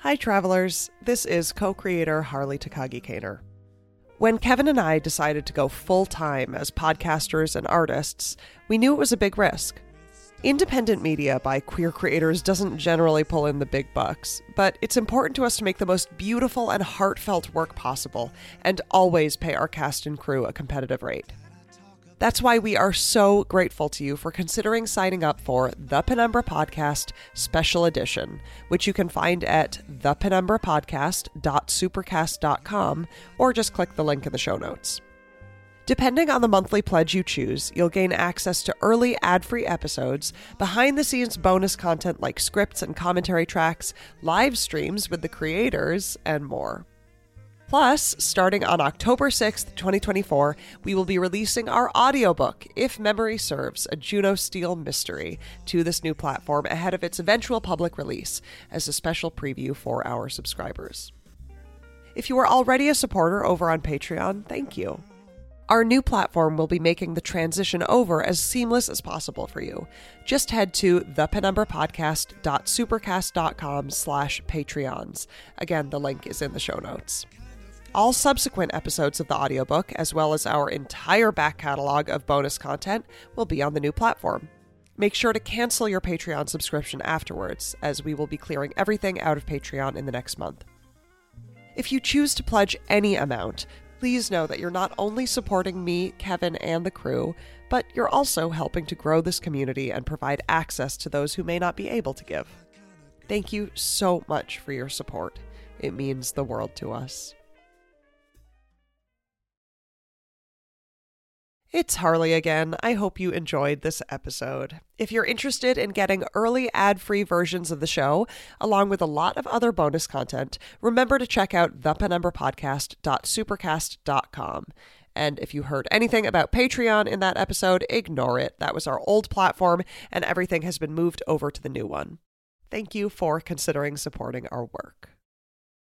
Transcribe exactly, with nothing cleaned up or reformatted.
Hi, travelers. This is co-creator Harley Takagi-Kaner. When Kevin and I decided to go full-time as podcasters and artists, we knew it was a big risk. Independent media by queer creators doesn't generally pull in the big bucks, but it's important to us to make the most beautiful and heartfelt work possible and always pay our cast and crew a competitive rate. That's why we are so grateful to you for considering signing up for The Penumbra Podcast Special Edition, which you can find at the penumbra podcast dot supercast dot com or just click the link in the show notes. Depending on the monthly pledge you choose, you'll gain access to early ad-free episodes, behind-the-scenes bonus content like scripts and commentary tracks, live streams with the creators, and more. Plus, starting on October sixth, twenty twenty-four, we will be releasing our audiobook, If Memory Serves, a Juno Steel mystery, to this new platform ahead of its eventual public release as a special preview for our subscribers. If you are already a supporter over on Patreon, thank you. Our new platform will be making the transition over as seamless as possible for you. Just head to the penumbra podcast dot supercast dot com slash Patreons. Again, the link is in the show notes. All subsequent episodes of the audiobook, as well as our entire back catalog of bonus content, will be on the new platform. Make sure to cancel your Patreon subscription afterwards, as we will be clearing everything out of Patreon in the next month. If you choose to pledge any amount, please know that you're not only supporting me, Kevin, and the crew, but you're also helping to grow this community and provide access to those who may not be able to give. Thank you so much for your support. It means the world to us. It's Harley again. I hope you enjoyed this episode. If you're interested in getting early ad-free versions of the show, along with a lot of other bonus content, remember to check out the penumbra podcast dot supercast dot com. And if you heard anything about Patreon in that episode, ignore it. That was our old platform, and everything has been moved over to the new one. Thank you for considering supporting our work.